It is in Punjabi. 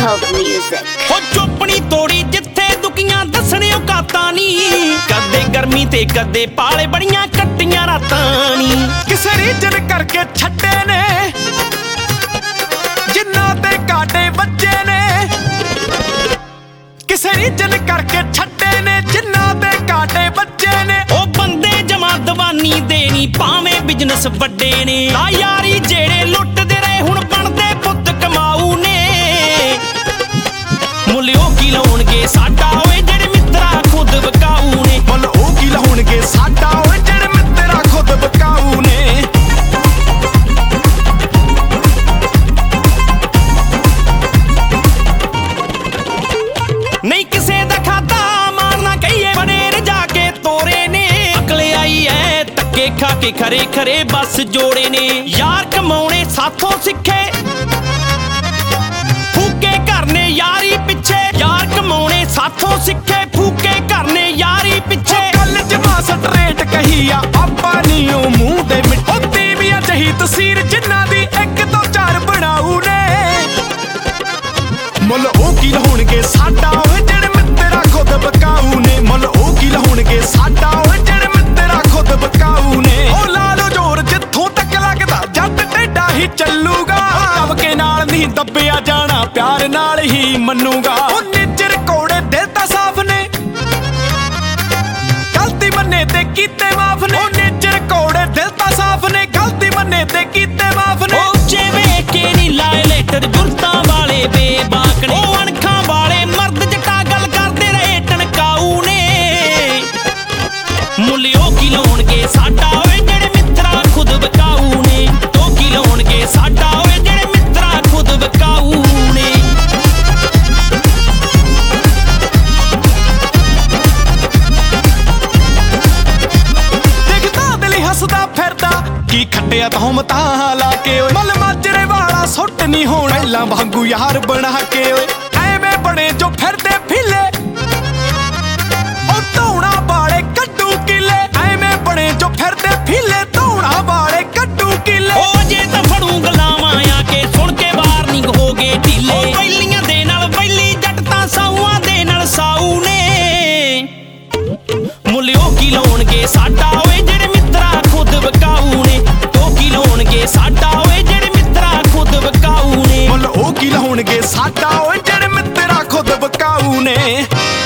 Hope music। ਹੋ ਚੋਪਣੀ ਤੋੜੀ ਜਿੱਥੇ ਦੁਖੀਆਂ ਦੱਸਣੇ ਔਕਾਤਾਂ ਨੀ, ਕਦੇ ਗਰਮੀ ਤੇ ਕਦੇ ਪਾਲੇ ਬੜੀਆਂ ਕੱਟੀਆਂ ਰਾਤਾਂ ਨੀ। ਕਿਸੇ ਰੀਜਨ ਕਰਕੇ ਛੱਡੇ ਨੇ ਜਿੰਨਾ ਤੇ ਕਾਟੇ ਵੱਜੇ ਨੇ, ਕਿਸੇ ਰੀਜਨ ਕਰਕੇ ਛੱਡੇ ਨੇ ਜਿੰਨਾ ਤੇ ਕਾਟੇ ਵੱਜੇ ਨੇ। ਉਹ ਬੰਦੇ ਜਮਾ ਦਵਾਨੀ ਦੇ ਨੀ ਭਾਵੇਂ ਬਿਜ਼ਨਸ ਵੱਡੇ ਨੇ, ਆ ਯਾਰੀ ਜਿਹੜੇ ਲੁੱਟਦੇ ਰਹੇ ਹੁਣ ਬਣਦੇ ਪੁੱਤ ਕਮਾਊ ਨੇ। ਮੁੱਲ ਉਹ ਕੀ ਲਾਉਣਗੇ ਸਾਡਾ ਓਏ ਜਿਹੜੇ ਮਿੱਤਰਾ ਖੁਦ ਵਿਕਾਊ ਨੇ। ਮੁੱਲ ਉਹ ਕੀ ਲਾਉਣਗੇ ਸਾਡਾ ਓਏ ਜਿਹੜੇ ਮਿੱਤਰਾ ਖੁਦ ਵਿਕਾਊ ਨੇ। ਨਹੀਂ ਕਿਸੇ ਦਾ ਖਾਦਾ ਮਾਰਨਾ ਕਹੀਏ ਬਣੇ ਰਜਾ ਕੇ ਤੋਰੇ ਨੇ, ਅਕਲ ਆਈ ਐ ਧੱਕੇ ਖਾ ਕੇ ਖਰੇ ਖਰੇ ਬਸ ਜੋੜੇ ਨੇ। ਯਾਰ ਕਮਾਉਣੇ ਸਾਥੋਂ ਸਿੱਖੇ ਫੂਕੇ ਕਰਨੇ ਯਾਰੀ ਪਿੱਛੇ, ਯਾਰ ਕਮਾਉਣੇ ਸਾਥੋਂ ਸਿੱਖੇ ਫੂਕੇ ਕਰਨੇ ਯਾਰੀ ਪਿੱਛੇ। ਗੱਲ ਜਮਾ ਸਟਰੇਟ ਕਹੀ ਆ ਆਪਾਂ ਨੀ ਉਹ ਮੂੰਹ ਦੇ ਮਿੱਟੀ ਵੀ ਆ ਜਹੀ ਤਸਵੀਰ ਜਿੰਨਾ ਦੀ ਇੱਕ ਤੋਂ ਚਾਰ ਬਣਾਉ ਨੇ। ਮੁੱਲ ਉਹ ਕੀ ਲਾਉਣਗੇ ਸਾਡਾ ਓਏ ਜਿਹੜੇ ਮਿੱਤਰਾ ਖੁਦ ਵਿਕਾਊ ਨੇ। ਮੁੱਲ ਉਹ ਕੀ ਲਾਉਣਗੇ ਸਾਡਾ ਓਏ ਜਿਹੜੇ ਮਿੱਤਰਾ ਖੁਦ ਵਿਕਾਊ ਨੇ। ਉਹ ਲਾ ਲੋ ਜ਼ੋਰ ਜਿੱਥੋਂ ਤੱਕ ਲੱਗਦਾ ਜੱਟ ਟੇਡਾ ਹੀ ਚੱਲੂਗਾ, ਦਬਕੇ ਨਾਲ ਨਹੀਂ ਦੱਬਿਆ ਜਾਣਾ ਪਿਆਰ ਨਾਲ ਹੀ ਮੰਨੂਗਾ। ਉਹ ਨਿੱਜਰ ਕੋੜੇ ਦਿਲ ਤਾਂ ਸਾਫ਼ ਨੇ ਗਲਤੀ ਮੰਨੇ ਤੇ ਕੀਤੇ ਮਾਫ ਨੇ। ਉਹ ਨਿੱਜਰ ਕੋੜੇ ਦਿਲ ਤਾਂ ਸਾਫ਼ ਨੇ ਗਲਤੀ ਮੰਨੇ ਤੇ ਕੀਤੇ ਮਾਫ ਨੇ। ਉਹ ਉੱਚੇ ਵੇਖ ਕੇ ਨੀ ਲਾਏ ਲੈਟਰ ਜੁਰਤਾਂ ਵਾਲੇ ਬੇਬਾਕ ਨੇ, ਉਹ ਅਣਖਾਂ ਵਾਲੇ ਮਰਦ ਜੱਟਾ ਗੱਲ ਕਰਦੇ ਰਹੇ ਟਣਕਾਊ ਨੇ। ਮੁੱਲ ਉਹ ਕੀ ਲਾਉਣਗੇ ਸਾਡਾ ਓਏ ਜਿਹੜੇ ਮਿੱਤਰਾ ਖੁਦ ਵਿਕਾਊ ਨੇ। ਉਹ ਕੀ ਲਾਉਣਗੇ ਸਾਡਾ ਓਏ ਜਿਹੜੇ ਮਿੱਤਰਾ ਖੁਦ ਵਿਕਾਊ ਨੇ। ਦੇਖਦਾ ਦਿਲ ਹੱਸਦਾ ਫਿਰਦਾ ਕੀ ਖੱਟਿਆ ਤਹਮਤਾਂ ਲਾ ਕੇ ਓਏ। ਮਲ ਮਾਜਰੇ ਵਾਲਾ ਸੁੱਟ ਨਹੀਂ ਹੋਣਾ ਪਹਿਲਾਂ ਵਾਂਗੂ ਯਾਰ ਬਣਾ ਕੇ ਓਏ। ਐਵੇਂ ਬਣੇ ਜੋ ਫਿਰਦੇ ਫਿਲੇ ਉਹ ਧੌਣਾ ਵਾਲੇ ਕੱਢੂ ਕਿਲੇ, ਐਵੇਂ ਬਣੇ ਜੋ ਫਿਰਦੇ ਫਿਲੇ ਧੌਣਾ ਵਾਲੇ ਕੱਢੂ ਕਿਲੇ। ਉਹ ਜੇ ਤਾਂ ਫੜੂ ਗਲਾਵਾਂ ਆ ਕੇ ਸੁਣ ਕੇ ਵਾਰਨਿੰਗ ਹੋ ਗਏ ਢੀਲੇ। ਉਹ ਪਹਿਲੀਆਂ ਦੇ ਨਾਲ ਪਹਿਲੀ ਜੱਟ ਤਾਂ ਸਾਊਆਂ ਦੇ ਨਾਲ ਸਾਊ ਨੇ। ਮੁੱਲ ਉਹ ਕੀ ਲਾਉਣਗੇ ਸਾਡਾ ਓਏ ਜਿਹੜੇ ਮਿੱਤਰਾ ਖੁਦ ਵਿਕਾਊ ਨੇ। ਉਹ ਕੀ ਲਾਉਣਗੇ ਸਾਡਾ ਓਏ ਜਿਹੜੇ ਮਿੱਤਰਾ ਖੁਦ ਵਿਕਾਊ ਨੇ। ਮੁੱਲ ਉਹ ਕੀ ਲਾਉਣਗੇ ਸਾਡਾ ਓਏ ਜਿਹੜੇ ਮਿੱਤਰਾ ਖੁਦ ਵਿਕਾਊ ਨੇ।